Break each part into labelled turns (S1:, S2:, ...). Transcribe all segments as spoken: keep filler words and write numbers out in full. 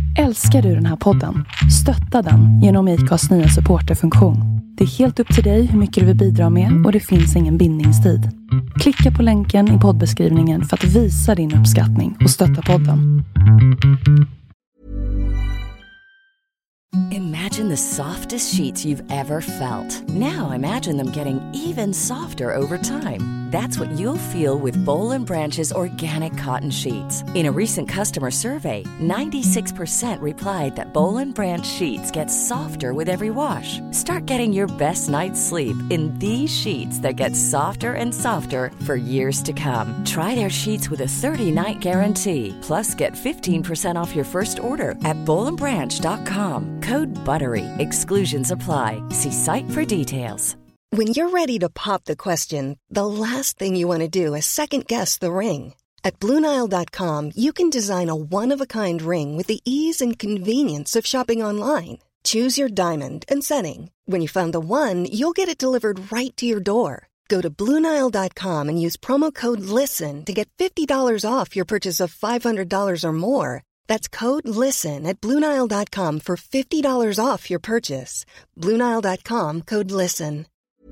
S1: Älskar du den här podden? Stötta den genom I C A:s nya supporterfunktion. Det är helt upp till dig hur mycket du vill bidra med och det finns ingen bindningstid. Klicka på länken i poddbeskrivningen för att visa din uppskattning och stötta podden.
S2: Imagine the softest sheets you've ever felt. Now imagine them getting even softer over time. That's what you'll feel with Boll and Branch's organic cotton sheets. In a recent customer survey, ninety-six percent replied that Boll and Branch sheets get softer with every wash. Start getting your best night's sleep in these sheets that get softer and softer for years to come. Try their sheets with a thirty-night guarantee. Plus, get fifteen percent off your first order at boll and branch dot com. Code BUTTERY. Exclusions apply. See site for details.
S3: When you're ready to pop the question, the last thing you want to do is second-guess the ring. At Blue Nile dot com, you can design a one-of-a-kind ring with the ease and convenience of shopping online. Choose your diamond and setting. When you find the one, you'll get it delivered right to your door. Go to Blue Nile dot com and use promo code LISTEN to get fifty dollars off your purchase of five hundred dollars or more. That's code LISTEN at Blue Nile dot com for fifty dollars off your purchase. Blue Nile dot com, code LISTEN.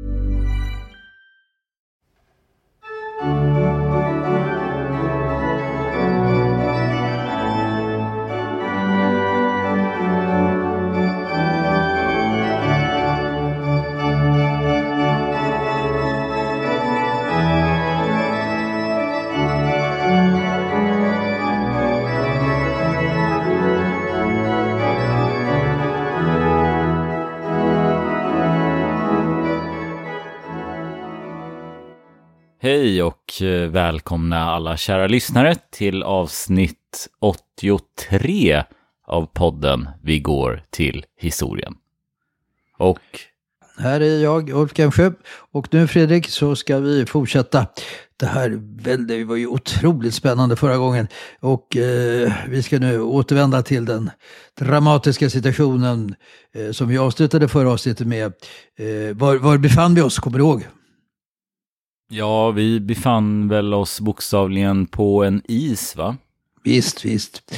S4: Hej och välkomna alla kära lyssnare till avsnitt åttiotre av podden Vi går till historien. Och
S5: här är jag, Ulf Gemsjö, och nu Fredrik så ska vi fortsätta. Det här det var ju otroligt spännande förra gången och eh, vi ska nu återvända till den dramatiska situationen eh, som vi avslutade förra avsnittet med. Eh, var, var befann vi oss, kommer du ihåg?
S4: ja, vi befann väl oss bokstavligen på en is, va?
S5: Visst, visst.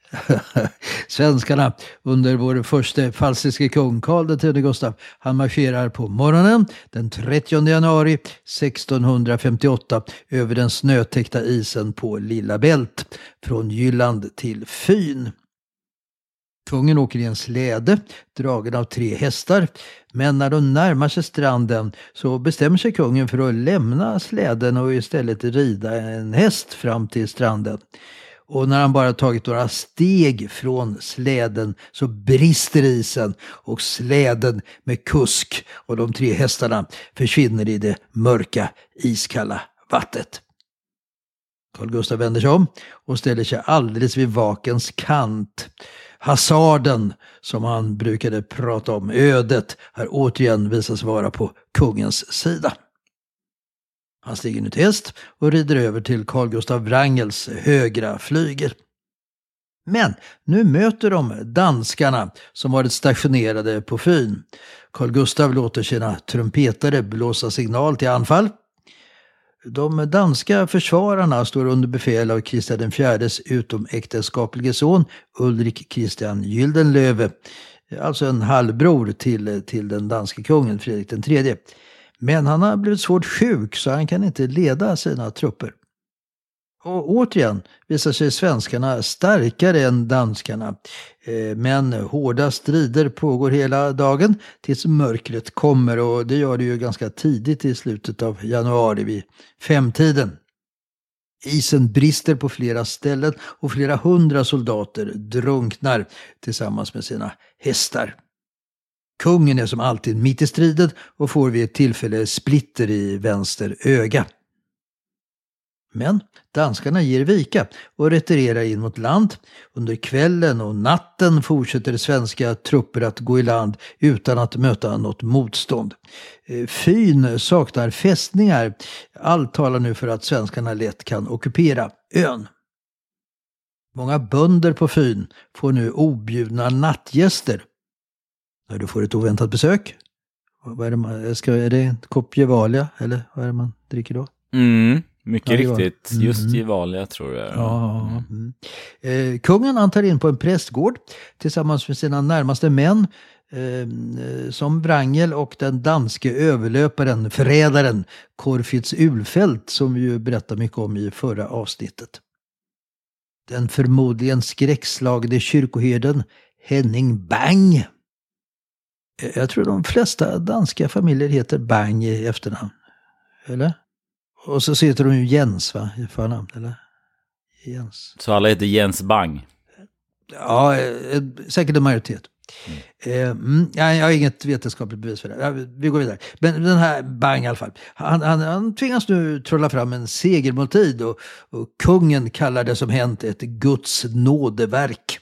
S5: Svenskarna under vår första falsiske kung Karl den tredje Gustav, han marscherar på morgonen den trettionde januari sextonhundrafemtioåtta över den snötäckta isen på Lilla Bält från Jylland till Fyn. Kungen åker i en släde dragen av tre hästar, men när de närmar sig stranden så bestämmer sig kungen för att lämna släden och istället rida en häst fram till stranden. Och när han bara tagit några steg från släden så brister isen och släden med kusk och de tre hästarna försvinner i det mörka, iskalla vattnet. Carl Gustaf vänder sig om och ställer sig alldeles vid vakens kant. Hasarden, som han brukade prata om, ödet, har återigen visats vara på kungens sida. Han stiger nu till häst och rider över till Carl Gustav Wrangels högra flygel. Men nu möter de danskarna som varit stationerade på Fyn. Carl Gustav låter sina trumpetare blåsa signal till anfall. De danska försvararna står under befäl av Kristian den fjärdes utomäktenskaplige son Ulrik Kristian Gyldenlöve, alltså en halvbror till, till den danske kungen Fredrik den tredje. Men han har blivit svårt sjuk så han kan inte leda sina trupper. Och återigen visar sig svenskarna starkare än danskarna. Men hårda strider pågår hela dagen tills mörkret kommer, och det gör det ju ganska tidigt i slutet av januari vid femtiden. Isen brister på flera ställen och flera hundra soldater drunknar tillsammans med sina hästar. Kungen är som alltid mitt i striden och får vid ett tillfälle splitter i vänster öga. Men danskarna ger vika och retirerar in mot land. Under kvällen och natten fortsätter svenska trupper att gå i land utan att möta något motstånd. Fyn saknar fästningar. Allt talar nu för att svenskarna lätt kan ockupera ön. Många bönder på Fyn får nu objudna nattgäster. När du får ett oväntat besök. Vad är det man, ska, är det en kopp Gevalia eller vad är det man dricker då?
S4: Mm, Mycket
S5: Ja,
S4: riktigt,
S5: mm.
S4: just Gevalia tror jag.
S5: Ja. Mm. Eh, kungen antar in på en prästgård tillsammans med sina närmaste män eh, som Wrangel och den danske överlöparen, förrädaren Corfitz Ulfeldt, som vi ju berättade mycket om i förra avsnittet. Den förmodligen skräckslagne kyrkoherden Henning Bang. Eh, jag tror de flesta danska familjer heter Bang i efternamn. Eller? Och så heter de ju Jens, va? I förnamn, eller? Jens.
S4: Så alla heter Jens Bang?
S5: Ja, eh, säkert en majoritet. Mm. Eh, mm, jag, jag har inget vetenskapligt bevis för det. Ja, vi går vidare. Men den här Bang i alla fall. Han, han, han tvingas nu trolla fram en segermåltid och, och kungen kallar det som hänt ett Guds nådeverk.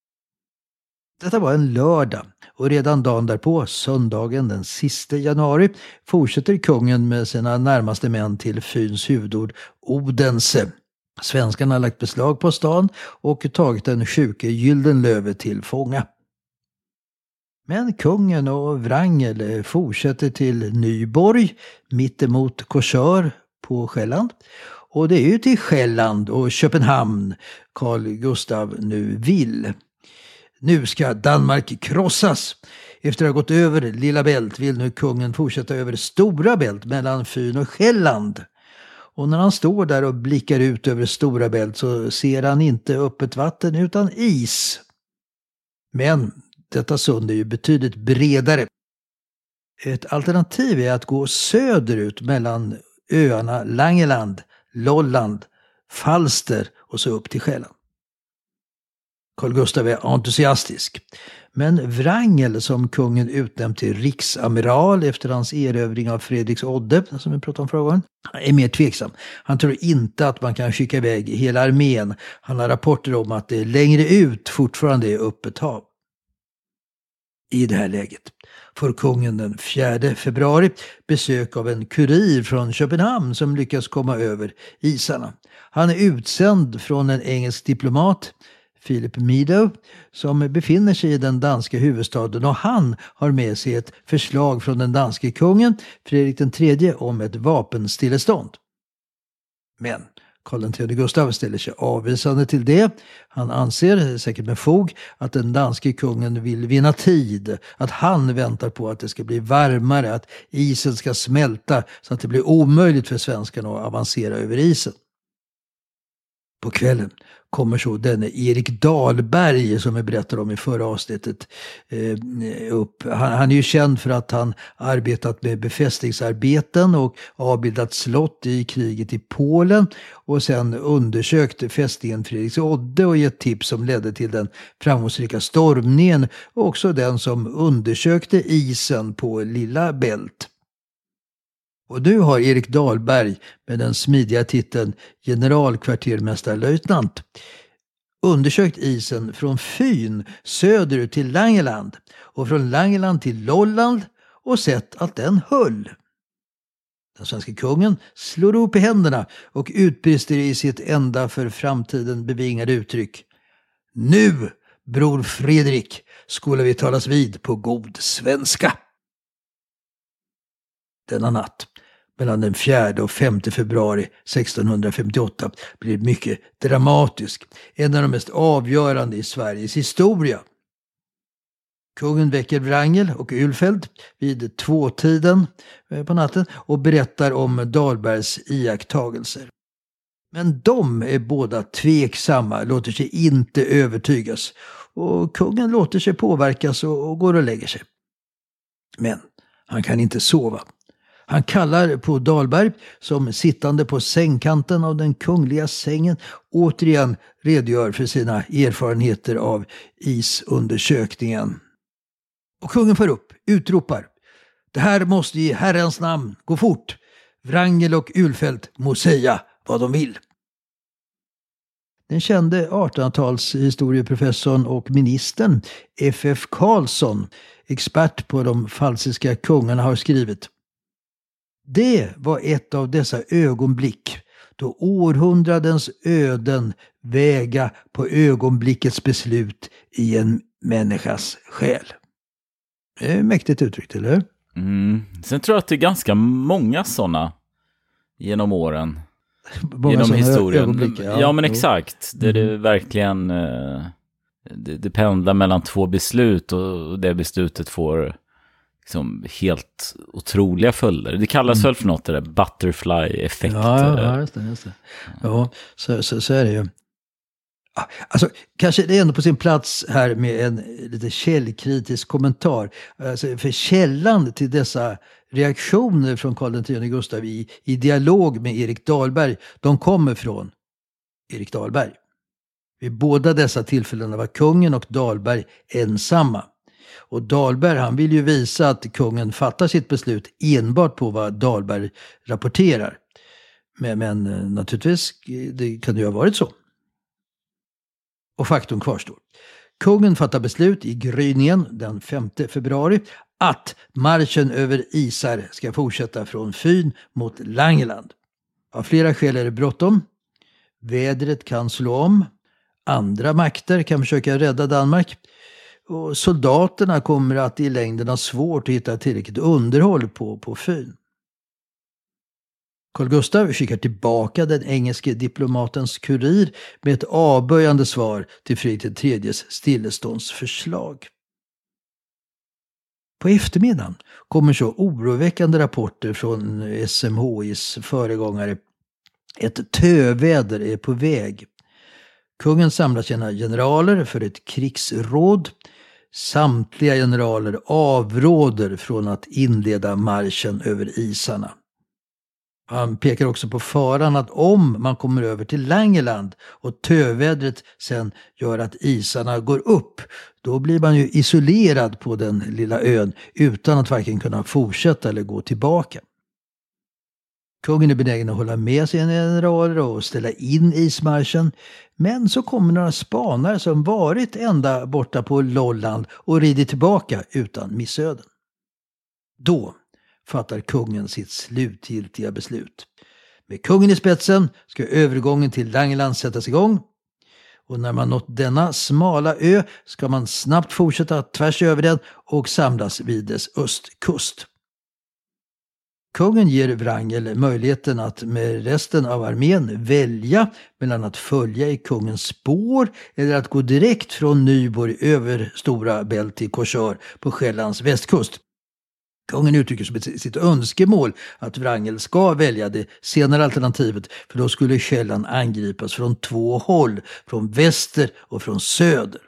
S5: Detta var en lördag och redan dagen därpå, söndagen den sista januari, fortsätter kungen med sina närmaste män till Fyns huvudord Odense. Svenskarna har lagt beslag på stan och tagit den sjuke Gyldenlöve till fånga. Men kungen och Wrangel fortsätter till Nyborg, mittemot Korsör på Själland. Och det är ju till Själland och Köpenhamn Carl Gustav nu vill. Nu ska Danmark krossas. Efter att ha gått över Lilla Bält vill nu kungen fortsätta över Stora Bält mellan Fyn och Själland. Och när han står där och blickar ut över Stora Bält så ser han inte öppet vatten utan is. Men detta sund är ju betydligt bredare. Ett alternativ är att gå söderut mellan öarna Langeland, Lolland, Falster och så upp till Själland. Carl Gustav är entusiastisk. Men Wrangel, som kungen utnämnt till riksamiral efter hans erövring av Fredriksodde, som vi pratade om förra gången, är mer tveksam. Han tror inte att man kan skicka iväg hela armén. Han har rapporter om att det längre ut fortfarande är öppet hav. I det här läget får kungen den fjärde februari besök av en kurir från Köpenhamn som lyckas komma över isarna. Han är utsänd från en engelsk diplomat, Philip Meadow, som befinner sig i den danska huvudstaden, och han har med sig ett förslag från den danske kungen Fredrik den tredje om ett vapenstillestånd. Men Karl den tredje Gustav ställer sig avvisande till det. Han anser, säkert med fog, att den danske kungen vill vinna tid, att han väntar på att det ska bli varmare, att isen ska smälta så att det blir omöjligt för svenskarna att avancera över isen. På kvällen kommer så denne Erik Dahlberg, som jag berättade om i förra avsnittet, eh, upp. Han, han är ju känd för att han arbetat med befästningsarbeten och avbildat slott i kriget i Polen och sen undersökt fästningen Fredriksodde och gett tips som ledde till den framgångsrika stormningen och också den som undersökte isen på Lilla Bält. Och nu har Erik Dahlberg med den smidiga titeln generalkvartermästarlöjtnant undersökt isen från Fyn söderut till Langeland och från Langeland till Lolland och sett att den höll. Den svenska kungen slår upp i händerna och utbrister i sitt enda för framtiden bevingade uttryck: Nu, bror Fredrik, skulle vi talas vid på god svenska. Denna natt mellan den fjärde och femte februari sextonhundrafemtioåtta blir mycket dramatisk, en av de mest avgörande i Sveriges historia. Kungen väcker Wrangel och Ulfeldt vid tvåtiden på natten och berättar om Dahlbergs iakttagelser. Men de är båda tveksamma, låter sig inte övertygas, och kungen låter sig påverkas och går och lägger sig. Men han kan inte sova. Han kallar på Dahlberg, som sittande på sängkanten av den kungliga sängen återigen redogör för sina erfarenheter av isundersökningen. Och kungen får upp, utropar: Det här måste i Herrens namn gå fort. Wrangel och Ulfeldt må säga vad de vill. Den kände artonhundratals historieprofessorn och ministern F F Karlsson, expert på de falsiska kungarna, har skrivit: Det var ett av dessa ögonblick då århundradens öden väga på ögonblickets beslut i en människas själ. Det är mäktigt uttryckt, eller hur?
S4: Mm. Sen tror jag att det är ganska många sådana genom åren. genom historien.
S5: Ja,
S4: ja men exakt. Det är det mm. verkligen eh, det, det pendlar mellan två beslut och det beslutet får liksom helt otroliga följder. Det kallas mm. väl för något det där butterfly-effekt.
S5: Ja, ja just det, just det. Ja, så, så, så är det ju. Alltså, kanske det är ändå på sin plats här med en lite källkritisk kommentar. Alltså, för källan till dessa reaktioner från Karl den tionde Gustav i, i dialog med Erik Dahlberg, de kommer från Erik Dahlberg. Vid båda dessa tillfällen var kungen och Dahlberg ensamma. Och Dahlberg, han vill ju visa att kungen fattar sitt beslut enbart på vad Dahlberg rapporterar. Men, men naturligtvis, det kan ju ha varit så. Och faktum kvarstår. Kungen fattar beslut i gryningen den femte februari att marschen över Isar ska fortsätta från Fyn mot Langeland. Av flera skäl är det bråttom. Vädret kan slå om. Andra makter kan försöka rädda Danmark. Och soldaterna kommer att i längden ha svårt att hitta tillräckligt underhåll på, på Fyn. Carl Gustaf skickar tillbaka den engelske diplomatens kurir med ett avböjande svar till Fredrik den tredjes stilleståndsförslag. På eftermiddagen kommer så oroväckande rapporter från S M H I:s föregångare. Ett töväder är på väg. Kungen samlar sina generaler för ett krigsråd. Samtliga generaler avråder från att inleda marschen över isarna. Han pekar också på faran att om man kommer över till Langeland och tövädret sen gör att isarna går upp, då blir man ju isolerad på den lilla ön utan att varken kunna fortsätta eller gå tillbaka. Kungen är benägen att hålla med sina generaler och ställa in ismarschen, men så kommer några spanare som varit ända borta på Lolland och rider tillbaka utan missöden. Då fattar kungen sitt slutgiltiga beslut. Med kungen i spetsen ska övergången till Langeland sättas igång. Och när man nått denna smala ö ska man snabbt fortsätta tvärs över den och samlas vid dess östkust. Kungen ger Wrangel möjligheten att med resten av armén välja mellan att följa i kungens spår eller att gå direkt från Nyborg över Stora Bält till Korsör på Själlands västkust. Kungen uttrycker som sitt önskemål att Wrangel ska välja det senare alternativet, för då skulle Själland angripas från två håll, från väster och från söder.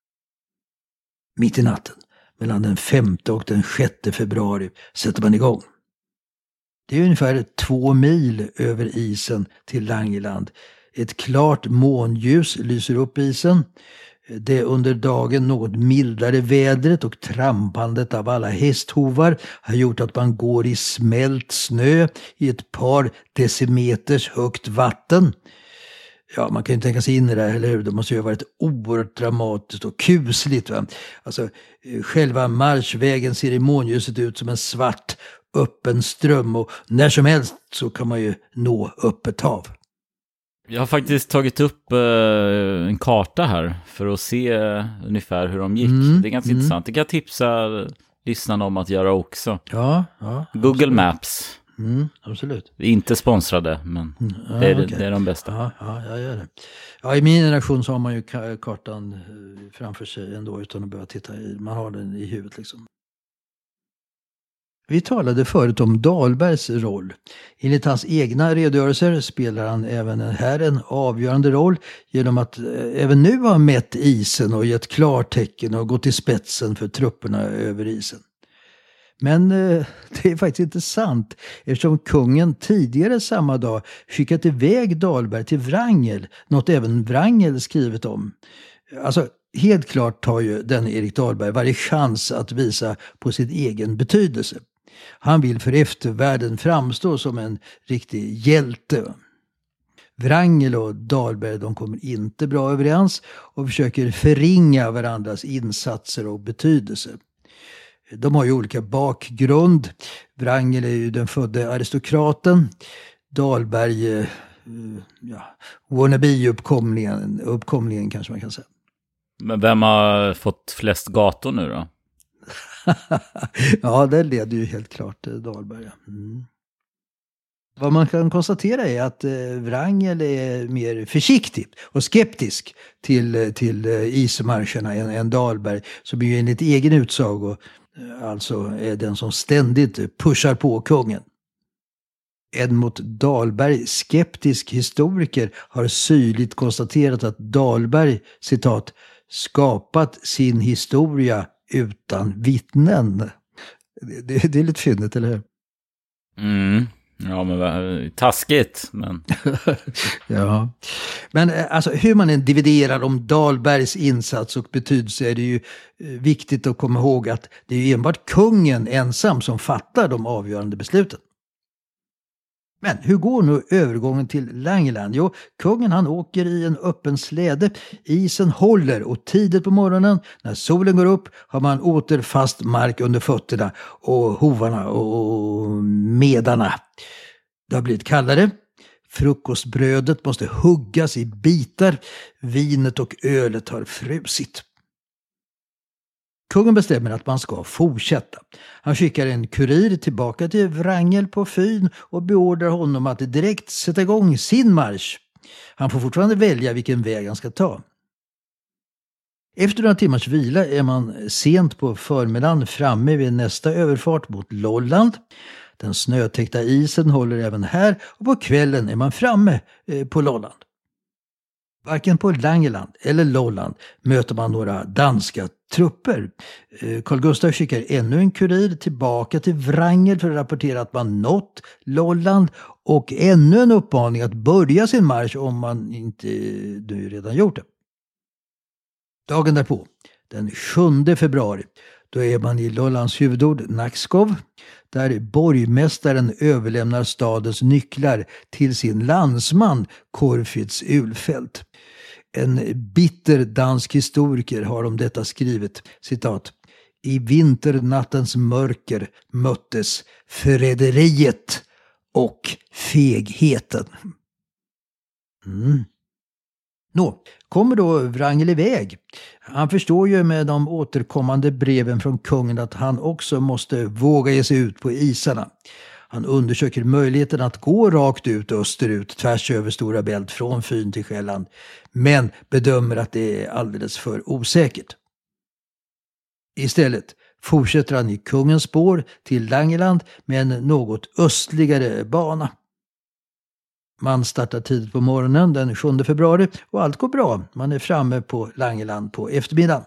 S5: Mitt i natten, mellan den femte och den sjätte februari, sätter man igång. Det är ungefär två mil över isen till Langeland. Ett klart månljus lyser upp isen. Det under dagen något mildare vädret och trampandet av alla hästhovar har gjort att man går i smält snö i ett par decimeters högt vatten. Ja, man kan ju tänka sig in i det här, eller hur? Det måste ju ha varit oerhört dramatiskt och kusligt. Va? Alltså, själva marschvägen ser i månljuset ut som en svart öppen ström och när som helst så kan man ju nå öppet hav.
S4: Jag har faktiskt tagit upp uh, en karta här för att se uh, ungefär hur de gick. Mm, det är ganska mm. intressant. Det kan jag tipsa lyssnarna om att göra också.
S5: Ja, ja.
S4: Google
S5: absolut.
S4: Maps.
S5: Mm, absolut.
S4: Vi är inte sponsrade, men mm, ja, det, är, okay. det är de bästa.
S5: Ja, ja, jag gör det. Ja, i min generation så har man ju kartan framför sig ändå utan att behöva titta i. Man har den i huvudet liksom. Vi talade förut om Dahlbergs roll. Enligt hans egna redogörelser spelar han även här en avgörande roll genom att även nu ha mätt isen och gett klartecken och gått i spetsen för trupperna över isen. Men eh, det är faktiskt inte sant eftersom kungen tidigare samma dag skickat iväg Dahlberg till Wrangel, något även Wrangel skrivit om. Alltså helt klart tar ju den Erik Dahlberg varje chans att visa på sin egen betydelse. Han vill för eftervärlden framstå som en riktig hjälte. Wrangel och Dahlberg, de kommer inte bra överens och försöker förringa varandras insatser och betydelse. De har ju olika bakgrund. Wrangel är ju den födde aristokraten. Dahlberg, ja, wannabe-uppkomlingen, uppkomlingen kanske man kan säga.
S4: Men vem har fått flest gator nu då?
S5: Ja, det leder ju helt klart Dahlberg. Mm. Vad man kan konstatera är att eh, Wrangel är mer försiktig och skeptisk till, till eh, ismarscherna än, än Dahlberg, som ju enligt egen utsago eh, alltså är den som ständigt pushar på kungen. En mot Dahlberg skeptisk historiker har syrligt konstaterat att Dahlberg, citat, skapat sin historia utan vittnen. Det, det, det är lite fyndigt, eller hur?
S4: Mm. Ja, men taskigt, men...
S5: ja. Men alltså, hur man än dividerar om Dahlbergs insats och betydelse är det ju viktigt att komma ihåg att det är enbart kungen ensam som fattar de avgörande besluten. Men hur går nu övergången till Langeland? Jo, kungen han åker i en öppen släde. Isen håller och tidigt på morgonen när solen går upp har man åter fast mark under fötterna och hovarna och medarna. Det har blivit kallare. Frukostbrödet måste huggas i bitar. Vinet och ölet har frusit. Kungen bestämmer att man ska fortsätta. Han skickar en kurir tillbaka till Wrangel på Fyn och beordrar honom att direkt sätta igång sin marsch. Han får fortfarande välja vilken väg han ska ta. Efter några timmars vila är man sent på förmiddagen framme vid nästa överfart mot Lolland. Den snötäckta isen håller även här och på kvällen är man framme på Lolland. Varken på Langeland eller Lolland möter man några danska trupper. Carl Gustaf skickar ännu en kurir tillbaka till Wrangel för att rapportera att man nått Lolland och ännu en uppmaning att börja sin marsch om man inte nu redan gjort det. Dagen därpå, den sjunde februari, då är man i Lollands huvudord Nakskov, där borgmästaren överlämnar stadens nycklar till sin landsman Corfitz Ulfeldt. En bitter dansk historiker har om detta skrivit, citat, i vinternattens mörker möttes förräderiet och fegheten. Mm. Nå, kommer då Wrangel iväg? Han förstår ju med de återkommande breven från kungen att han också måste våga ge sig ut på isarna. Han undersöker möjligheten att gå rakt ut österut tvärs över Stora Bält från Fyn till Själland, men bedömer att det är alldeles för osäkert. Istället fortsätter han i kungens spår till Langeland med en något östligare bana. Man startar tidigt på morgonen den sjunde februari och allt går bra. Man är framme på Langeland på eftermiddagen.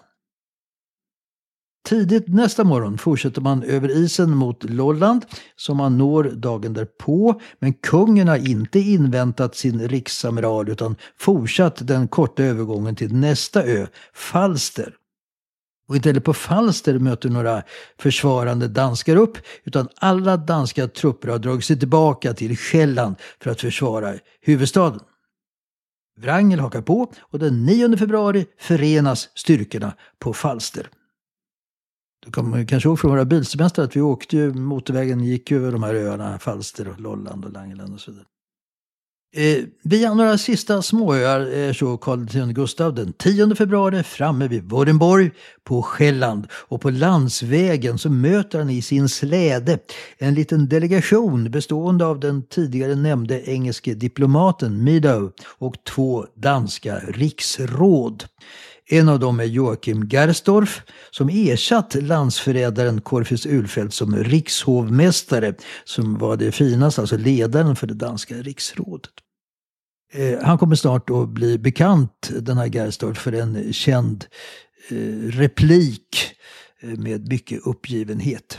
S5: Tidigt nästa morgon fortsätter man över isen mot Lolland som man når dagen därpå, men kungen har inte inväntat sin riksamiral utan fortsatt den korta övergången till nästa ö, Falster. Och inte heller på Falster möter några försvarande danskar upp, utan alla danska trupper har dragit sig tillbaka till Själland för att försvara huvudstaden. Wrangel hakar på och den nionde februari förenas styrkorna på Falster. Du kommer kanske ihåg från våra bilsemester att vi åkte ju, motorvägen gick över de här öarna, Falster och Lolland och Langeland och så vidare. Eh, via några sista småöar är så Carl tionde Gustav den tionde februari framme vid Vårdenborg på Själland, och på landsvägen så möter han i sin släde en liten delegation bestående av den tidigare nämnde engelske diplomaten Meadow och två danska riksråd. En av dem är Joachim Gersdorff som ersatt landsförrädaren Corfitz Ulfeldt som rikshovmästare, som var det finaste, alltså ledaren för det danska riksrådet. Eh, han kommer snart att bli bekant, den här Gersdorff, för en känd eh, replik eh, med mycket uppgivenhet.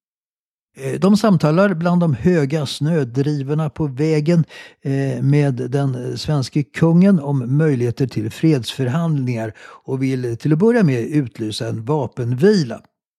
S5: De samtalar bland de höga snödrivorna på vägen med den svenska kungen om möjligheter till fredsförhandlingar och vill till att börja med utlysa en vapenvila.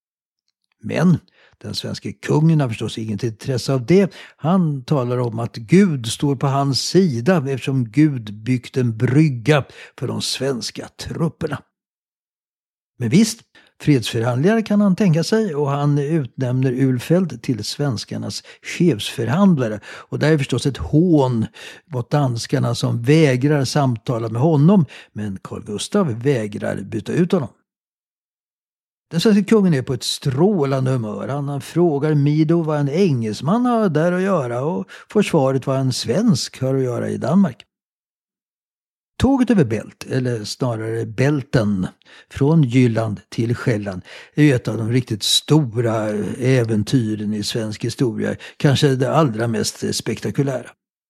S5: Men den svenska kungen har förstås inget intresse av det. Han talar om att Gud står på hans sida eftersom Gud byggt en brygga för de svenska trupperna. Men visst, fredsförhandlingar kan han tänka sig, och han utnämner Ulfeldt till svenskarnas chefsförhandlare. Och det är förstås ett hån mot danskarna som vägrar samtala med honom, men Carl Gustaf vägrar byta ut honom. Den svenska kungen är på ett strålande humör. Han, han frågar Mido vad en engelsman har där att göra och får svaret vad en svensk har att göra i Danmark. Tåget över Bält, eller snarare Bälten, från Jylland till Själland är ju ett av de riktigt stora äventyren i svensk historia. Kanske det allra mest spektakulära.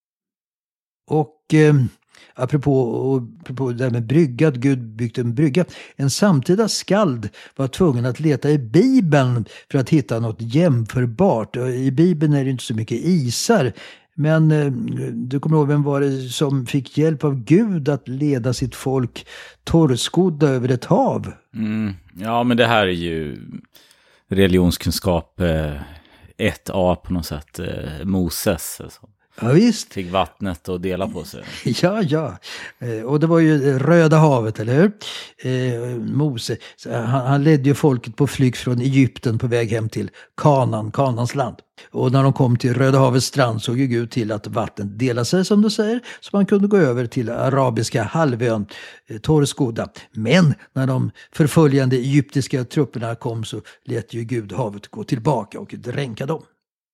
S5: Och eh, apropå, och, apropå det där med brygga, att Gud byggt en brygga. En samtida skald var tvungen att leta i Bibeln för att hitta något jämförbart. I Bibeln är det inte så mycket isar. Men eh, du kommer ihåg, vem var det som fick hjälp av Gud att leda sitt folk torrskodda över ett hav?
S4: Mm. Ja, men det här är ju religionskunskap eh, ett A på något sätt. Eh, Moses alltså.
S5: Ja, visst.
S4: Fick vattnet att dela på sig.
S5: Ja, ja. Eh, och det var ju Röda havet, eller hur? Eh, Mose, han, han ledde ju folket på flykt från Egypten på väg hem till Kanan, Kanans land. Och när de kom till Röda havets strand såg ju Gud till att vattnet delade sig, som du säger, så man kunde gå över till arabiska halvön, eh, torrskodda. Men när de förföljande egyptiska trupperna kom så lät ju Gud havet gå tillbaka och dränka dem.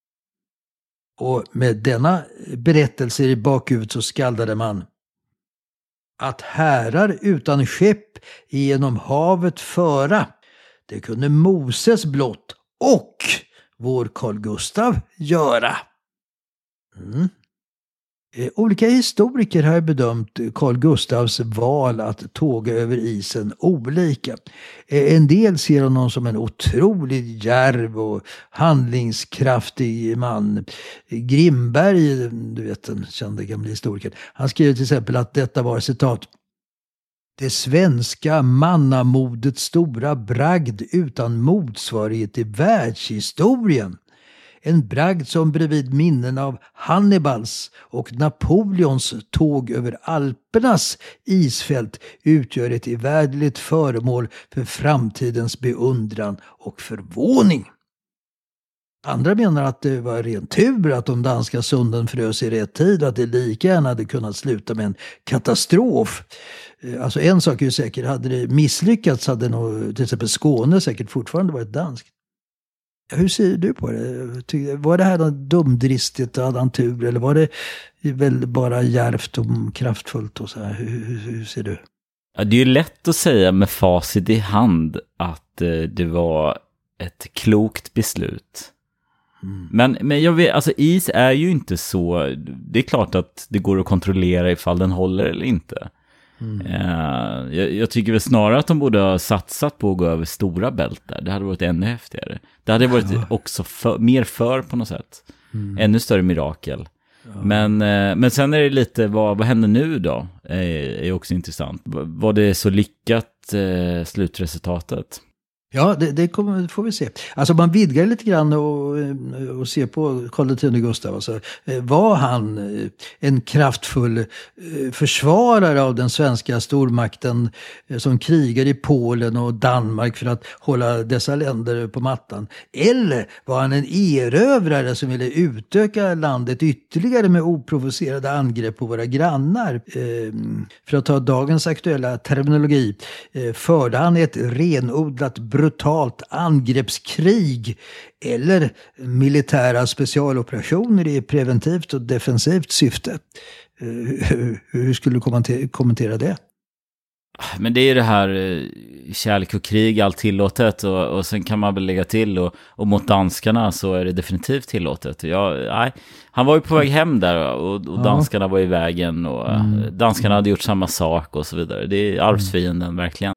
S5: Och med denna berättelse i bakhuvudet så skaldade man: att härar utan skepp genom havet föra, det kunde Moses blott och vår Carl Gustaf göra. Mm. Olika historiker har bedömt Carl Gustafs val att tåga över isen olika. En del ser honom som en otroligt djärv och handlingskraftig man. Grimberg, du vet den kända gamla historikern, han skriver till exempel att detta var citat: det svenska mannamodets stora bragd utan motsvarighet i världshistorien. En bragd som bredvid minnen av Hannibals och Napoleons tåg över Alpernas isfält utgör ett evärdligt föremål för framtidens beundran och förvåning. Andra menar att det var ren tur att de danska sunden frös i rätt tid och att det lika gärna hade kunnat sluta med en katastrof. Alltså en sak är ju säker, hade det misslyckats hade nog till exempel Skåne säkert fortfarande varit danskt. Hur ser du på det? Var det här något dumdristigt och hade han tur, eller var det väl bara djärvt och kraftfullt och så här? Hur, hur, hur ser du?
S4: Ja, det är ju lätt att säga med facit i hand att eh, det var ett klokt beslut. Mm. Men, men jag vet, alltså is är ju inte så, det är klart att det går att kontrollera ifall den håller eller inte. Mm. Uh, jag, jag tycker väl snarare att de borde ha satsat på att gå över stora bältar. Det hade varit ännu häftigare. Det hade varit ja. också för, mer för på något sätt. Mm. Ännu större mirakel. Ja. Men, uh, men sen är det lite, vad, vad händer nu då? Är, är också intressant. Var det så lyckat uh, slutresultatet?
S5: Ja, det, det kommer, får vi se. Alltså man vidgar lite grann och, och ser på Carl X Gustaf. Alltså, var han en kraftfull försvarare av den svenska stormakten som krigar i Polen och Danmark för att hålla dessa länder på mattan? Eller var han en erövrare som ville utöka landet ytterligare med oprovocerade angrepp på våra grannar? För att ta dagens aktuella terminologi, förde han ett renodlat brutalt angreppskrig eller militära specialoperationer i preventivt och defensivt syfte? Hur skulle du kommentera det?
S4: Men det är det här kärlek och krig, allt tillåtet, och, och sen kan man väl lägga till och, och mot danskarna så är det definitivt tillåtet. Jag, nej, han var ju på väg hem där och, och danskarna var i vägen och mm. danskarna hade gjort samma sak och så vidare. Det är arvsfienden mm. verkligen.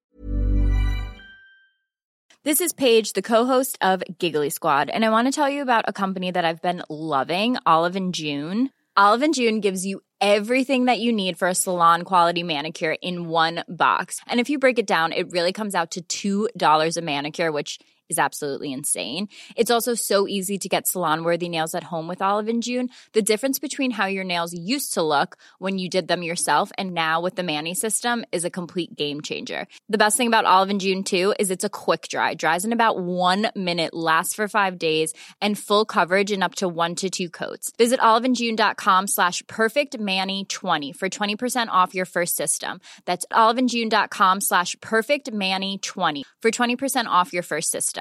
S6: This is Paige, the co-host of Giggly Squad, and I want to tell you about a company that I've been loving, Olive and June. Olive and June gives you everything that you need for a salon-quality manicure in one box. And if you break it down, it really comes out to two dollars a manicure, which is absolutely insane. It's also so easy to get salon-worthy nails at home with Olive and June. The difference between how your nails used to look when you did them yourself and now with the Mani system is a complete game changer. The best thing about Olive and June too is it's a quick dry. Dries in about one minute, lasts for five days, and full coverage in up to one to two coats. Visit oliveandjune.com slash perfectmani20 for twenty percent off your first system. That's oliveandjune.com slash perfectmani20 for twenty percent off your first system.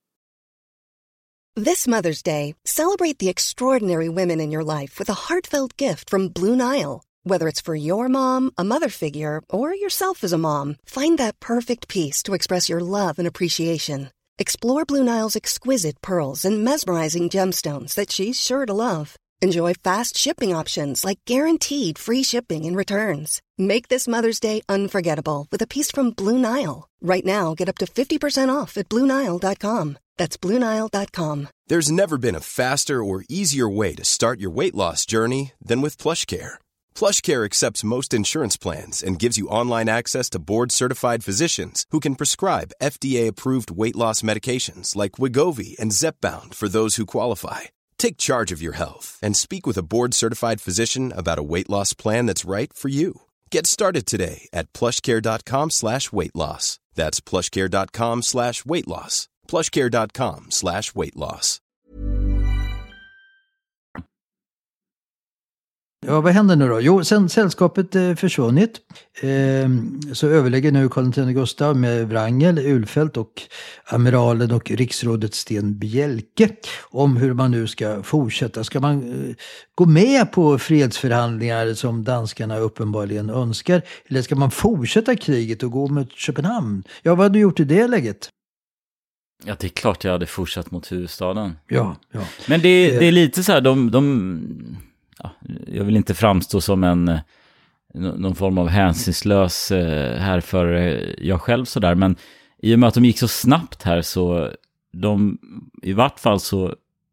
S3: This Mother's Day, celebrate the extraordinary women in your life with a heartfelt gift from Blue Nile. Whether it's for your mom, a mother figure, or yourself as a mom, find that perfect piece to express your love and appreciation. Explore Blue Nile's exquisite pearls and mesmerizing gemstones that she's sure to love. Enjoy fast shipping options like guaranteed free shipping and returns. Make this Mother's Day unforgettable with a piece from Blue Nile. Right now, get up to fifty percent off at blue nile dot com. That's blue nile dot com.
S7: There's never been a faster or easier way to start your weight loss journey than with PlushCare. PlushCare accepts most insurance plans and gives you online access to board-certified physicians who can prescribe F D A-approved weight loss medications like Wegovy and Zepbound for those who qualify. Take charge of your health and speak with a board-certified physician about a weight loss plan that's right for you. Get started today at plushcare.com slash weight loss. That's plushcare.com slash weight loss. plushcare.com slash weight loss.
S5: Ja, vad händer nu då? Jo, sen sällskapet eh, försvunnit eh, så överlägger nu Karl X Gustav med Wrangel, Ulfeldt och amiralen och riksrådet Sten Bjelke om hur man nu ska fortsätta. Ska man eh, gå med på fredsförhandlingar som danskarna uppenbarligen önskar, eller ska man fortsätta kriget och gå mot Köpenhamn? Ja, vad har du gjort i det läget?
S4: Ja, det är klart jag hade fortsatt mot huvudstaden.
S5: Ja, ja.
S4: Men det, det är lite så här, de... de... Ja, jag vill inte framstå som en någon form av hänsynslös här för jag själv sådär, men i och med att de gick så snabbt här så de, i vart fall så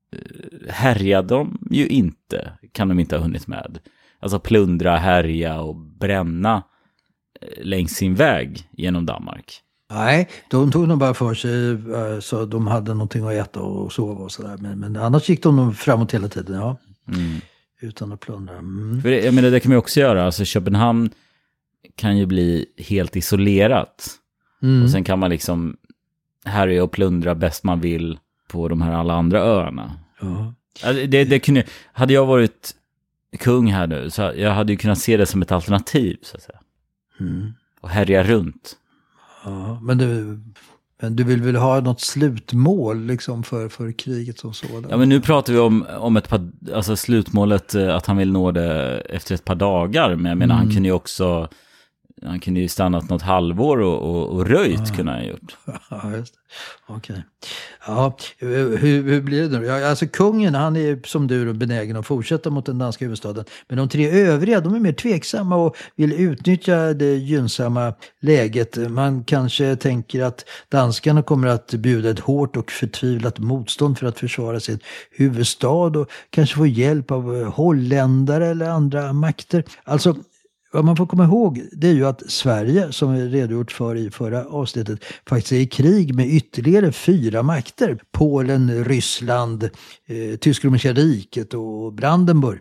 S4: härjade de ju inte, kan de inte ha hunnit med. Alltså plundra, härja och bränna längs sin väg genom Danmark.
S5: Nej, de tog nog bara för sig så de hade någonting att äta och sova och sådär, men, men annars gick de nog framåt hela tiden, ja. Mm. Utan att plundra. Mm.
S4: För det, jag menar, det kan man också göra. Alltså Köpenhamn kan ju bli helt isolerat. Mm. Och sen kan man liksom härja och plundra bäst man vill på de här alla andra öarna. Ja. Alltså, det, det kunde, hade jag varit kung här nu så jag hade ju kunnat se det som ett alternativ så att säga. Mm. Och härja runt.
S5: Ja, men du... Men du vill väl ha något slutmål liksom för, för kriget som sådan?
S4: Ja, men nu pratar vi om, om ett par, alltså slutmålet att han vill nå det efter ett par dagar. Men jag menar, mm. han kunde ju också, han kunde ju stannat något halvår och, och, och röjt ah. kunde han ha gjort.
S5: Ja, just det. Okej. Okay. Ja, hur, hur blir det nu? Ja, alltså kungen, han är som du benägen att fortsätta mot den danska huvudstaden. Men de tre övriga, de är mer tveksamma och vill utnyttja det gynnsamma läget. Man kanske tänker att danskarna kommer att bjuda ett hårt och förtvivlat motstånd för att försvara sin huvudstad och kanske få hjälp av holländare eller andra makter. Alltså, vad man får komma ihåg, det är ju att Sverige, som vi redogjort för i förra avsnittet, faktiskt är i krig med ytterligare fyra makter. Polen, Ryssland, eh, Tysk-romerska riket och Brandenburg.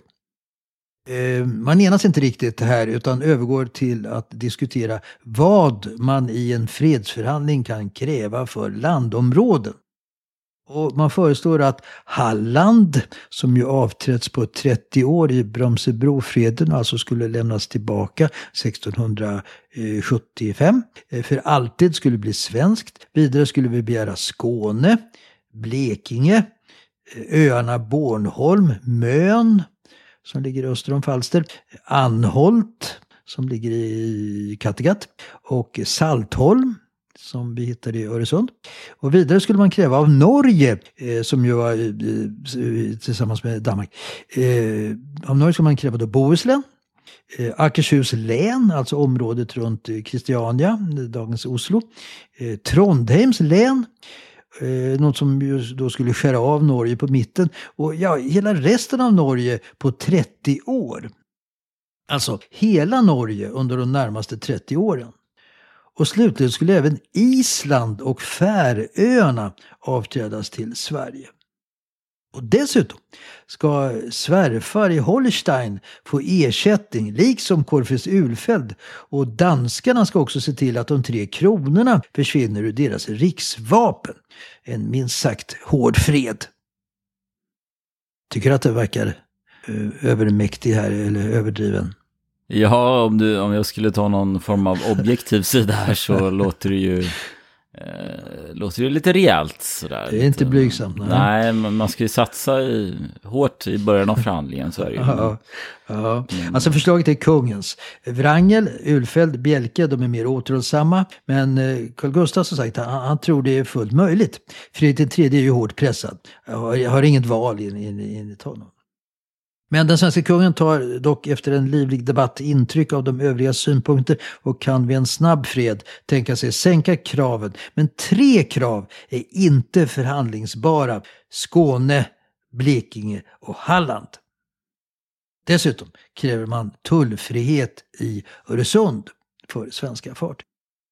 S5: Eh, man enas inte riktigt här utan övergår till att diskutera vad man i en fredsförhandling kan kräva för landområden. Och man föreslår att Halland, som ju avträtts på trettio år i Brömsebrofreden, alltså skulle lämnas tillbaka sextonhundrasjuttiofem, för alltid skulle bli svenskt. Vidare skulle vi begära Skåne, Blekinge, öarna Bornholm, Mön, som ligger öster om Falster, Anholt, som ligger i Kattegatt, och Saltholm, som vi hittade i Öresund. Och vidare skulle man kräva av Norge, eh, som ju var eh, tillsammans med Danmark. Eh, av Norge skulle man kräva då Bohuslän, eh, Akershus län, alltså området runt Christiania, dagens Oslo. Eh, Trondheims län, eh, något som ju då skulle skära av Norge på mitten. Och ja, hela resten av Norge på trettio år. Alltså hela Norge under de närmaste trettio åren. Och slutligen skulle även Island och Färöarna avträdas till Sverige. Och dessutom ska svärfar i Holstein få ersättning liksom Corfitz Ulfeldt, och danskarna ska också se till att de tre kronorna försvinner ur deras riksvapen. En minst sagt hård fred. Tycker du att det verkar uh, övermäktig här eller överdriven?
S4: Ja, om, du, om jag skulle ta någon form av objektiv sida här så låter det ju eh, låter det lite rejält sådär.
S5: Det är inte blygsamt. Nej,
S4: nej man, man ska ju satsa i, hårt i början av förhandlingen, så är det ju.
S5: Ja, ja. Mm. Alltså förslaget är kungens. Wrangel, Ulfeldt, Bjelke, de är mer återhållsamma, men Carl Gustaf som sagt, han, han tror det är fullt möjligt. Fredrik den tredje är ju hårt pressad. Jag har, jag har inget val enligt honom. Men den svenska kungen tar dock efter en livlig debatt intryck av de övriga synpunkter och kan vid en snabb fred tänka sig sänka kraven. Men tre krav är inte förhandlingsbara: Skåne, Blekinge och Halland. Dessutom kräver man tullfrihet i Öresund för svenska fartyg.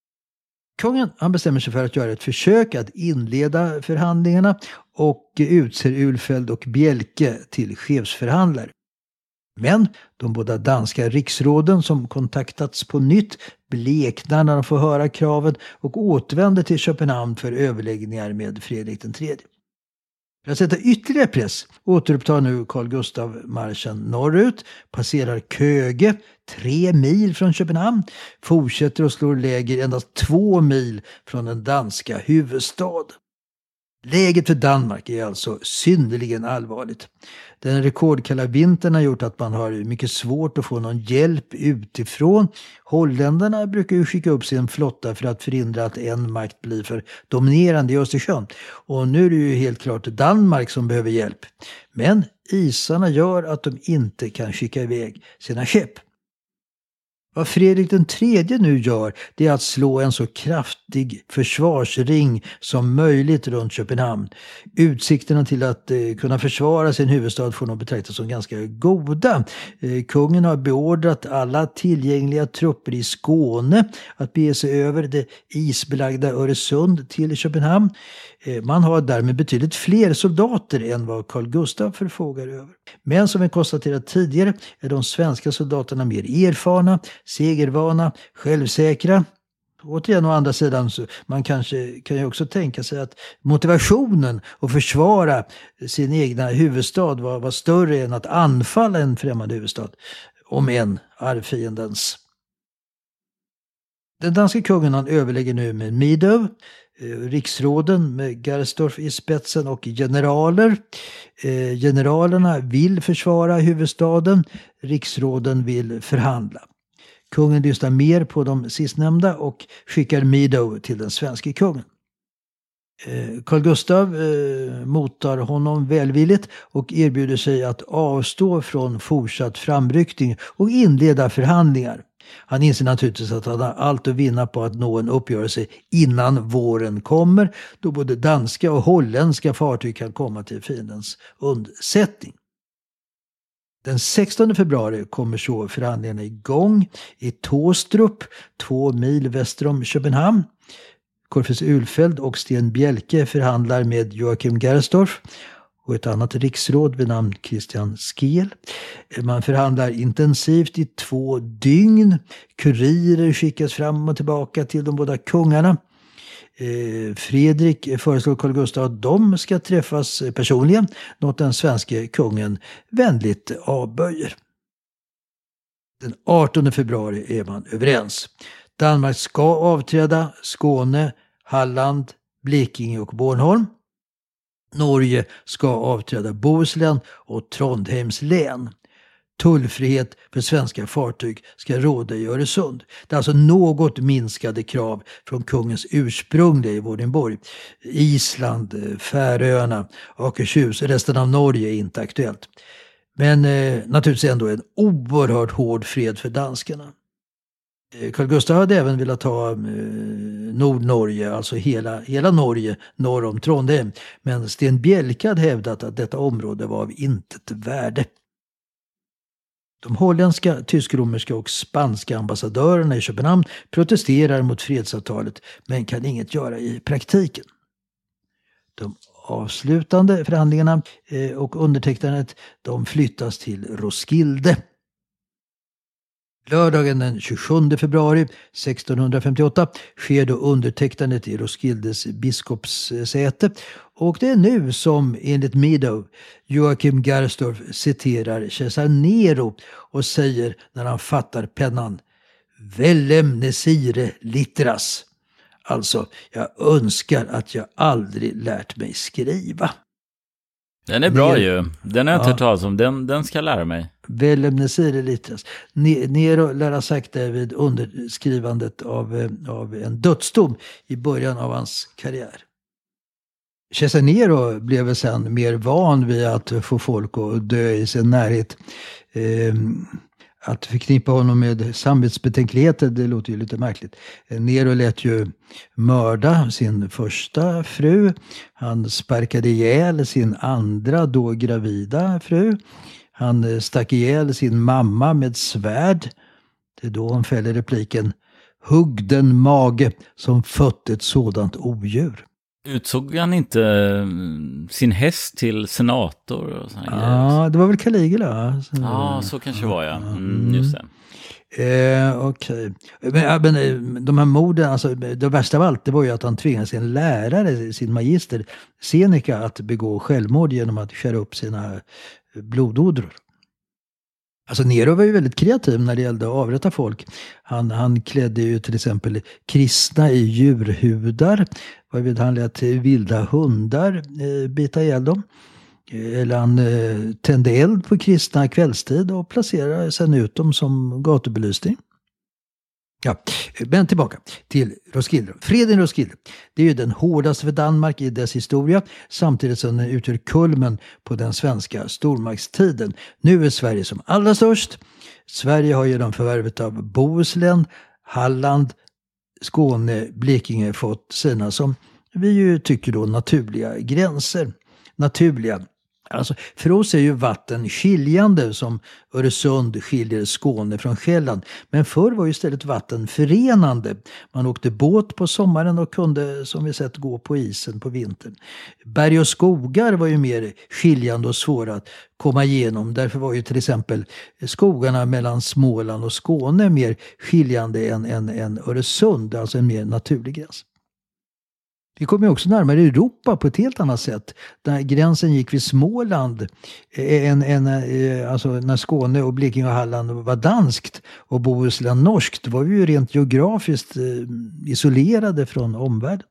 S5: Kungen han bestämmer sig för att göra ett försök att inleda förhandlingarna och utser Ulfeldt och Bjelke till chefsförhandlare. Men de båda danska riksråden som kontaktats på nytt bleknar när de får höra kraven och återvänder till Köpenhamn för överläggningar med Fredrik den tredje. För att sätta ytterligare press återupptar nu Carl Gustaf marschen norrut, passerar Köge, tre mil från Köpenhamn, fortsätter och slår läger endast två mil från den danska huvudstad. Läget för Danmark är alltså synnerligen allvarligt. Den rekordkalla vintern har gjort att man har mycket svårt att få någon hjälp utifrån. Holländarna brukar ju skicka upp sin flotta för att förhindra att en makt blir för dominerande i Östersjön. Och nu är det ju helt klart Danmark som behöver hjälp. Men isarna gör att de inte kan skicka iväg sina skepp. Vad Fredrik den tredje nu gör, det är att slå en så kraftig försvarsring som möjligt runt Köpenhamn. Utsikterna till att eh, kunna försvara sin huvudstad får nog betraktas som ganska goda. Eh, kungen har beordrat alla tillgängliga trupper i Skåne att bege sig över det isbelagda Öresund till Köpenhamn. Eh, man har därmed betydligt fler soldater än vad Carl Gustaf förfogar över. Men som vi konstaterat tidigare är de svenska soldaterna mer erfarna, segervana, självsäkra. Återigen å andra sidan så man kanske kan ju också tänka sig att motivationen att försvara sin egna huvudstad var, var större än att anfalla en främmande huvudstad, om en arvfiendens. Den danska kungen han överlägger nu med Midov, riksråden med Gersdorff i spetsen och generaler. Eh, generalerna vill försvara huvudstaden, riksråden vill förhandla. Kungen lyssnar mer på de sistnämnda och skickar Midov till den svenska kungen. Eh, Carl Gustaf eh, mottar honom välvilligt och erbjuder sig att avstå från fortsatt framryckning och inleda förhandlingar. Han inser naturligtvis att han har allt att vinna på att nå en uppgörelse innan våren kommer, då både danska och holländska fartyg kan komma till fiendens undsättning. Den sextonde februari kommer så förhandlingarna igång i Tåstrup, två mil väster om Köpenhamn. Corfitz Ulfeldt och Sten Bjelke förhandlar med Joachim Gersdorff och ett annat riksråd vid namn Christian Skeel. Man förhandlar intensivt i två dygn. Kurirer skickas fram och tillbaka till de båda kungarna. Fredrik föreslår Carl Gustaf att de ska träffas personligen, något den svenska kungen vänligt avböjer. Den artonde februari är man överens. Danmark ska avträda Skåne, Halland, Blekinge och Bornholm. Norge ska avträda Bohuslän och Trondheims län. Tullfrihet för svenska fartyg ska råda i Öresund. Det är alltså något minskade krav från kungens ursprungliga i Vordingborg. Island, Färöarna, Akershus, resten av Norge är inte aktuellt. Men eh, naturligtvis ändå en oerhört hård fred för danskarna. Carl Gustaf hade även velat ta eh, Nordnorge, alltså hela, hela Norge norr om Trondheim. Men Sten Bjelke hade hävdat att detta område var av intet värde. De holländska, tysk-romerska och spanska ambassadörerna i Köpenhamn protesterar mot fredsavtalet men kan inget göra i praktiken. De avslutande förhandlingarna och undertecknandet de flyttas till Roskilde. Lördagen den tjugosjunde februari sextonhundrafemtioåtta sker då undertecknandet i Roskildes biskopssäte, och det är nu som enligt Meadow Joachim Gersdorff citerar kejsar Nero och säger när han fattar pennan: "Velem nesire litteras." Alltså, jag önskar att jag aldrig lärt mig skriva.
S4: Den är bra
S5: Nero.
S4: ju. Den har jag inte
S5: Ja.
S4: hört talas om. Den, den ska jag lära mig.
S5: Velem nesire litteras. Ne- Nero lär ha sagt det vid underskrivandet av, eh, av en dödsdom i början av hans karriär. Kejsar Nero blev väl sen mer van vid att få folk att dö i sin närhet. Eh, Att förknippa honom med samvetsbetänkligheter, det låter ju lite märkligt. Nero lät ju mörda sin första fru. Han sparkade ihjäl sin andra, då gravida fru. Han stack ihjäl sin mamma med svärd. Det är då han fäller repliken: "Hugg den mage som fött ett sådant odjur."
S4: Utsåg han inte mm, sin häst till senator och såna grejer?
S5: Ja, det var väl Caligula. Så,
S4: Ja, så kanske var jag. Mm, just det.
S5: Eh, Okej. Okay. Men, men eh, de här morden, alltså det värsta av allt, det var ju att han tvingade sin lärare, sin magister Seneca, att begå självmord genom att skära upp sina blodådror. Alltså Nero var ju väldigt kreativ när det gällde att avrätta folk. Han, han klädde ju till exempel kristna i djurhudar. Varvid han lät vilda hundar eh, bita ihjäl dem. Eller han eh, tände eld på kristna kvällstid och placerade sen ut dem som gatubelysning. Ja, men tillbaka till Roskilde. Freden i Roskilde, det är ju den hårdaste för Danmark i dess historia, samtidigt som den utgör kulmen på den svenska stormaktstiden. Nu är Sverige som allra störst. Sverige har genom förvärvet av Bohuslän, Halland, Skåne, Blekinge fått sina, som vi ju tycker då, naturliga gränser. Naturliga. Alltså, för oss är ju vatten skiljande som Öresund skiljer Skåne från Själland. Men förr var ju istället vatten förenande. Man åkte båt på sommaren och kunde, som vi sett, gå på isen på vintern. Berg och skogar var ju mer skiljande och svåra att komma igenom. Därför var ju till exempel skogarna mellan Småland och Skåne mer skiljande än, än, än Öresund, alltså en mer naturlig gräns. Vi kommer också närmare Europa på ett helt annat sätt. Där gränsen gick vid Småland, en, en, alltså när Skåne och Blekinge och Halland var danskt och Bohuslän norskt, var vi ju rent geografiskt isolerade från omvärlden.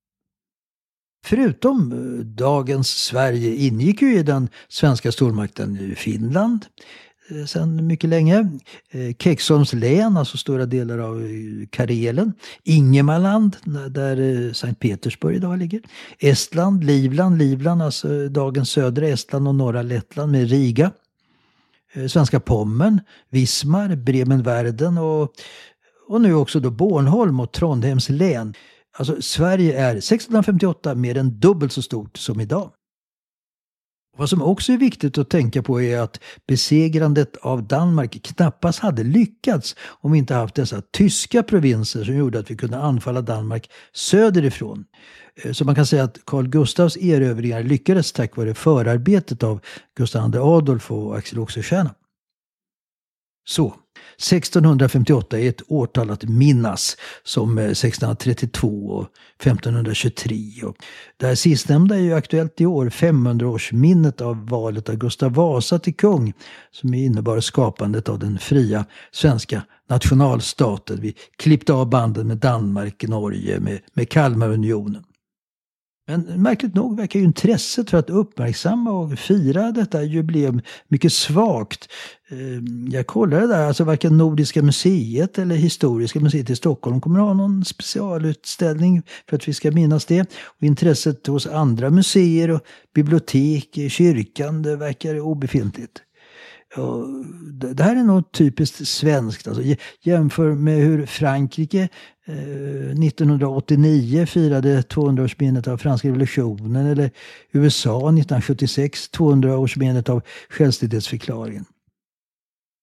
S5: Förutom dagens Sverige ingick ju i den svenska stormakten Finland sedan mycket länge. Keksholms län, alltså stora delar av Karelen. Ingemarland, där Sankt Petersburg idag ligger. Estland, Livland, Livland, alltså dagens södra Estland och norra Lettland med Riga. Svenska Pommern, Vismar, Bremen-Värden och, och nu också då Bornholm och Trondheims län. Alltså Sverige är sextonhundrafemtioåtta mer än dubbelt så stort som idag. Vad som också är viktigt att tänka på är att besegrandet av Danmark knappast hade lyckats om vi inte haft dessa tyska provinser som gjorde att vi kunde anfalla Danmark söderifrån. Så man kan säga att Carl Gustavs erövringar lyckades tack vare förarbetet av Gustav den andre Adolf och Axel Oxenstierna. Så, sextonhundrafemtioåtta är ett årtal att minnas som sextonhundratrettiotvå och femtonhundratjugotre. Och det här sistnämnda är ju aktuellt i år, femhundraårsminnet av valet av Gustav Vasa till kung, som innebar skapandet av den fria svenska nationalstaten. Vi klippte av banden med Danmark, Norge, med, med Kalmarunionen. Men märkligt nog verkar ju intresset för att uppmärksamma och fira detta jubileum mycket svagt. Jag kollade där, alltså varken Nordiska museet eller Historiska museet i Stockholm kommer att ha någon specialutställning för att vi ska minnas det. Och intresset hos andra museer och bibliotek, kyrkan, det verkar obefintligt. Och det här är något typiskt svenskt. Alltså, jämför med hur Frankrike eh, nittonhundraåttionio firade tvåhundraårsminnet av franska revolutionen, eller U S A nittonhundrasjuttiosex tvåhundraårsminnet av självständighetsförklaringen.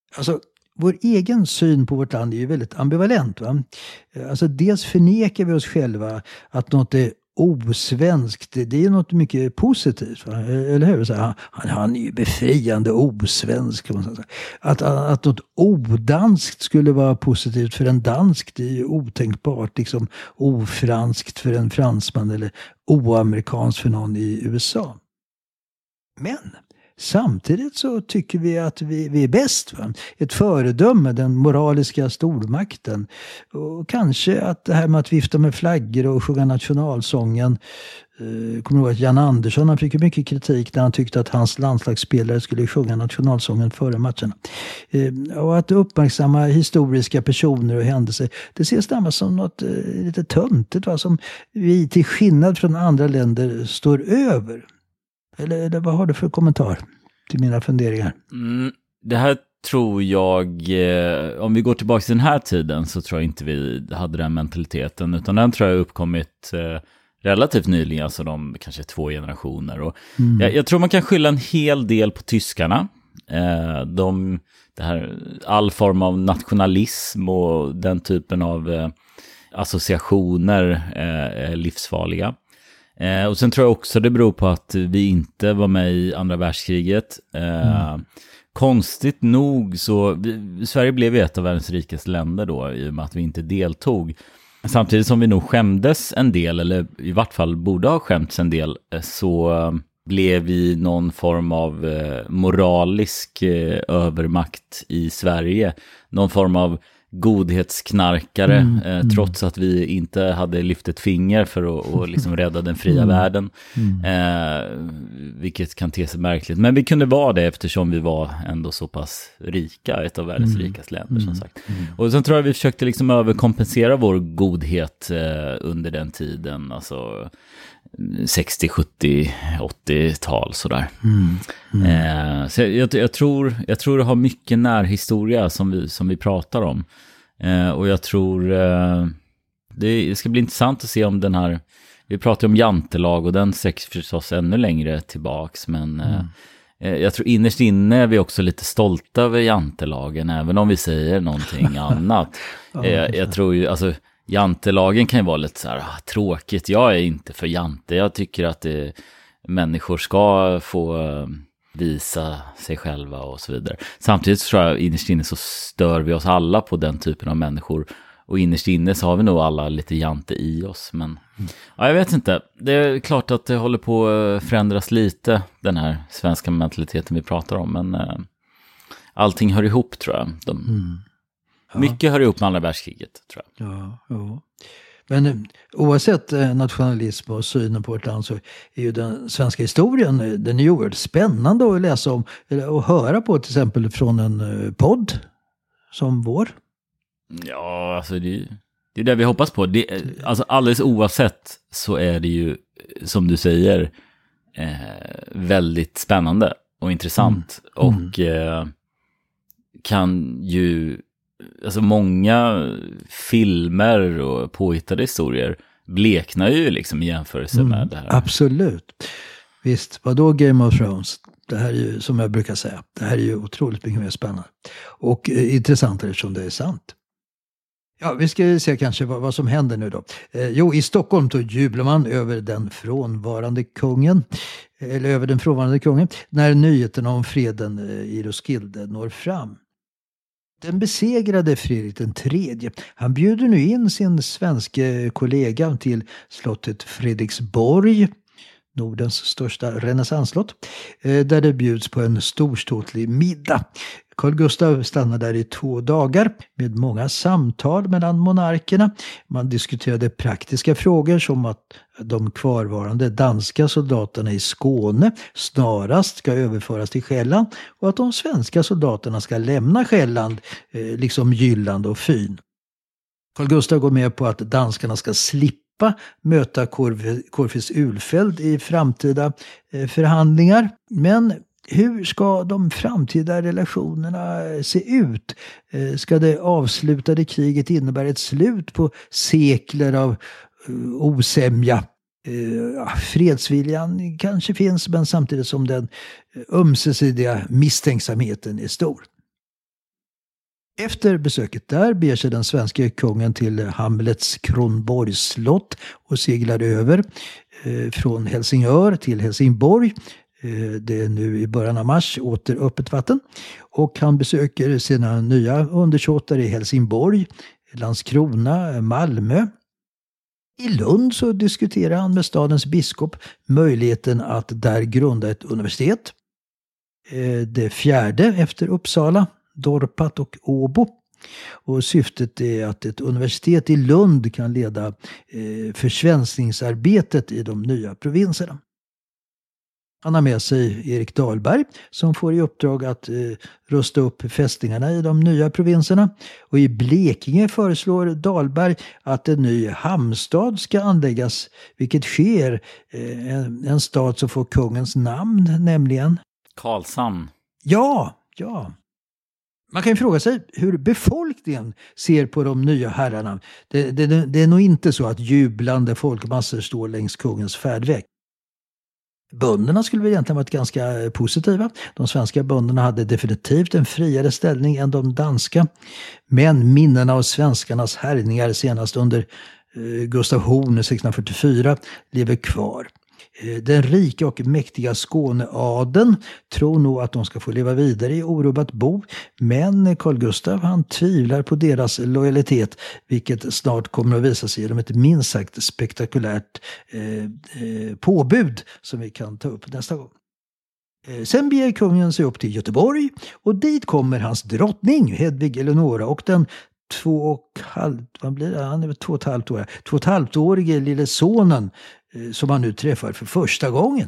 S5: Alltså, vår egen syn på vårt land är ju väldigt ambivalent. Va? Alltså, dels förnekar vi oss själva att något är osvenskt. Det är något mycket positivt. Va? Eller hur? Så här, han, han är ju befriande osvensk. Kan man säga. Att, att något odanskt skulle vara positivt för en dansk, det är ju otänkbart. Liksom ofranskt för en fransman eller oamerikanskt för någon i U S A. Men samtidigt så tycker vi att vi, vi är bäst. Va? Ett föredöme, den moraliska stormakten. Och kanske att det här med att vifta med flaggor och sjunga nationalsången. Eh, kommer du ihåg att Jan Andersson, han fick mycket kritik när han tyckte att hans landslagsspelare skulle sjunga nationalsången före matcherna. Eh, och att uppmärksamma historiska personer och händelser, det ses närmast som något eh, lite töntigt, va? Som vi till skillnad från andra länder står över. Eller, eller vad har du för kommentar till mina funderingar?
S4: Mm, det här tror jag, eh, om vi går tillbaka till den här tiden så tror jag inte vi hade den mentaliteten. Utan den tror jag har uppkommit eh, relativt nyligen, alltså de kanske två generationer. Och mm. jag, jag tror man kan skylla en hel del på tyskarna. Eh, de, det här, all form av nationalism och den typen av eh, associationer eh, är livsfarliga. Eh, och sen tror jag också det beror på att vi inte var med i andra världskriget. Eh, mm. Konstigt nog så, vi, Sverige blev ett av världens rikaste länder då i och med att vi inte deltog. Samtidigt som vi nog skämdes en del, eller i vart fall borde ha skämts en del, så eh, blev vi någon form av eh, moralisk eh, övermakt i Sverige. Någon form av godhetsknarkare, mm, eh, mm. trots att vi inte hade lyft ett finger för att och liksom rädda den fria mm. världen. Mm. Eh, vilket kan te sig märkligt. Men vi kunde vara det eftersom vi var ändå så pass rika, ett av världens mm. rikaste länder mm. som sagt. Mm. Och sen tror jag vi försökte liksom överkompensera vår godhet eh, under den tiden, alltså sextio, sjuttio, åttio-tal sådär. Mm. Mm. Eh, så jag, jag, tror, jag tror det har mycket närhistoria som vi, som vi pratar om. Eh, och jag tror eh, det ska bli intressant att se om den här, vi pratar om jantelag och den sträcker förstås ännu längre tillbaks, men mm. eh, jag tror innerst inne är vi också lite stolta över jantelagen, även om vi säger någonting annat. Ja, eh, jag tror ju, alltså jantelagen kan ju vara lite så här ah, tråkigt. Jag är inte för jante. Jag tycker att det, människor ska få uh, visa sig själva och så vidare. Samtidigt tror jag innerst inne så stör vi oss alla på den typen av människor. Och innerst inne så har vi nog alla lite jante i oss. Men mm. ja, jag vet inte. Det är klart att det håller på att förändras lite, den här svenska mentaliteten vi pratar om. Men uh, allting hör ihop, tror jag. De, mm. Ja. Mycket hör ihop med andra världskriget, tror jag.
S5: Ja, ja. Men oavsett nationalism och synen på vårt land så är ju den svenska historien, den är ju oerhört spännande att läsa om och höra på, till exempel från en podd som vår.
S4: Ja, alltså det, det är det vi hoppas på. Det, alltså alldeles oavsett så är det ju, som du säger, eh, väldigt spännande och intressant. Mm. Och eh, kan ju, alltså många filmer och påhittade historier bleknar ju liksom i jämförelse mm, med det här.
S5: Absolut. Visst, vadå Game of Thrones? Det här är ju, som jag brukar säga, det här är ju otroligt mycket mer spännande. Och eh, intressantare som det är sant. Ja, vi ska se kanske vad, vad som händer nu då. Eh, jo, i Stockholm då jublar man över den frånvarande kungen. Eller över den frånvarande kungen. När nyheten om freden eh, i Roskilde når fram. Den besegrade Fredrik den tredje. Han bjuder nu in sin svenska kollega till slottet Fredriksborg, Nordens största renässansslott, där det bjuds på en storståtlig middag. Carl Gustaf stannar där i två dagar med många samtal mellan monarkerna. Man diskuterade praktiska frågor som att de kvarvarande danska soldaterna i Skåne snarast ska överföras till Själland och att de svenska soldaterna ska lämna Själland, liksom Jylland och Fyn. Carl Gustaf går med på att danskarna ska slippa möta Corfitz Ulfeldt i framtida förhandlingar, men hur ska de framtida relationerna se ut? Ska det avslutade kriget innebära ett slut på sekler av osämja? Fredsviljan kanske finns, men samtidigt som den ömsesidiga misstänksamheten är stor. Efter besöket där beger sig den svenska kungen till Hamlets Kronborgs slott och seglar över eh, från Helsingör till Helsingborg. Eh, det är nu i början av mars åter öppet vatten. Och han besöker sina nya undersåtar i Helsingborg, Landskrona, Malmö. I Lund så diskuterar han med stadens biskop möjligheten att där grunda ett universitet. Eh, det fjärde efter Uppsala, Dorpat och Åbo. Och syftet är att ett universitet i Lund kan leda eh, försvenskningsarbetet i de nya provinserna. Han har med sig Erik Dahlberg som får i uppdrag att eh, rusta upp fästningarna i de nya provinserna. Och i Blekinge föreslår Dahlberg att en ny hamnstad ska anläggas, vilket sker eh, en, en stad som får kungens namn, nämligen
S4: Karlshamn.
S5: Ja, ja. Man kan ju fråga sig hur befolkningen ser på de nya herrarna. Det, det, det är nog inte så att jublande folkmassor står längs kungens färdväg. Bönderna skulle väl egentligen varit ganska positiva. De svenska bönderna hade definitivt en friare ställning än de danska. Men minnena av svenskarnas härjningar senast under Gustav Horn sextonhundrafyrtiofyra lever kvar. Den rika och mäktiga Skåneadeln tror nog att de ska få leva vidare i orubbat bo, men Carl Gustav han tvivlar på deras lojalitet, vilket snart kommer att visa sig genom ett minst sagt spektakulärt eh, eh, påbud som vi kan ta upp nästa gång. Eh, sen beger kungen sig upp till Göteborg och dit kommer hans drottning Hedvig Eleonora och den två och halv, vad blir det? Han är två och ett halvt år, två och ett halvt årige lille sonen som han nu träffar för första gången.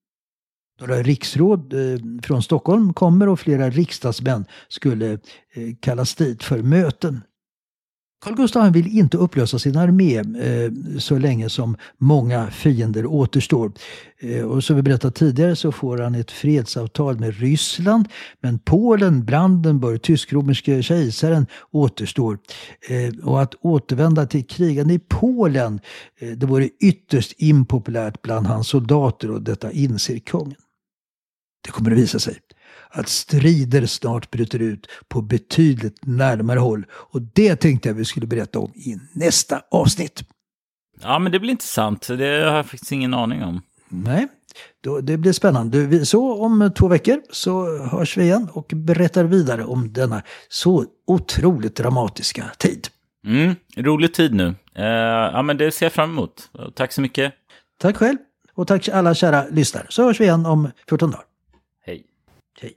S5: Några riksråd eh, från Stockholm kommer och flera riksdagsmän skulle eh, kallas dit för möten. Carl Gustaf vill inte upplösa sin armé eh, så länge som många fiender återstår. Eh, och som vi berättade tidigare så får han ett fredsavtal med Ryssland, men Polen, Brandenburg, tysk-romerske kejsaren återstår. Eh, och att återvända till krigande i Polen, eh, det vore ytterst impopulärt bland hans soldater och detta inser kungen. Det kommer att visa sig att strider snart bryter ut på betydligt närmare håll. Och det tänkte jag vi skulle berätta om i nästa avsnitt.
S4: Ja, men det blir intressant. Det har jag faktiskt ingen aning om.
S5: Nej, då, det blir spännande. Så om två veckor så hörs vi igen och berättar vidare om denna så otroligt dramatiska tid.
S4: Mm, rolig tid nu. Uh, ja, men det ser jag fram emot. Tack så mycket.
S5: Tack själv. Och tack alla kära lyssnare. Så hörs vi igen om fjorton dagar.
S4: Hej.
S5: Hej.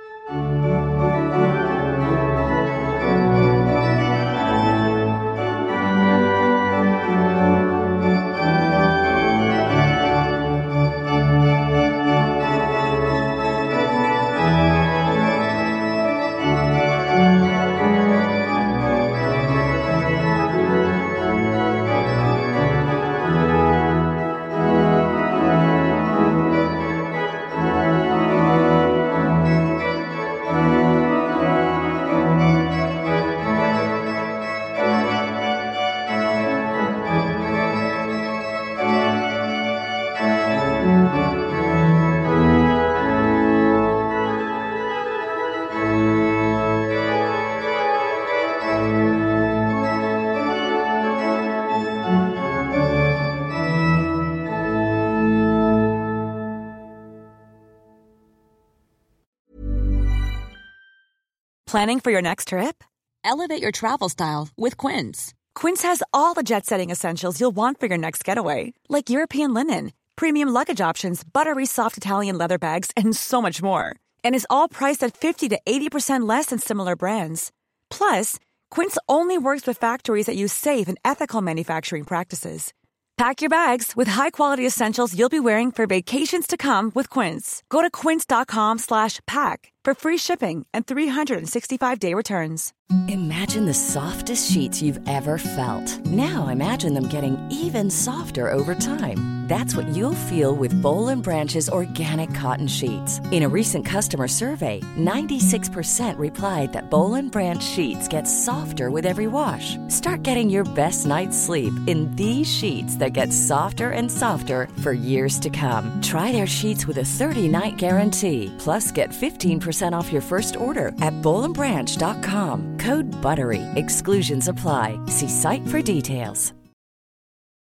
S8: Planning for your next trip? Elevate your travel style with Quince. Quince has all the jet-setting essentials you'll want for your next getaway, like European linen, premium luggage options, buttery soft Italian leather bags, and so much more. And is all priced at fifty to eighty percent less than similar brands. Plus, Quince only works with factories that use safe and ethical manufacturing practices. Pack your bags with high-quality essentials you'll be wearing for vacations to come with Quince. Go to quince.com slash pack for free shipping and three sixty-five day returns.
S2: Imagine the softest sheets you've ever felt. Now imagine them getting even softer over time. That's what you'll feel with Boll and Branch's organic cotton sheets. In a recent customer survey, ninety-six percent replied that Boll and Branch sheets get softer with every wash. Start getting your best night's sleep in these sheets that get softer and softer for years to come. Try their sheets with a thirty night guarantee. Plus, get fifteen percent percent off your first order at bowl and branch dot com. Code BUTTERY. Exclusions apply. See site for details.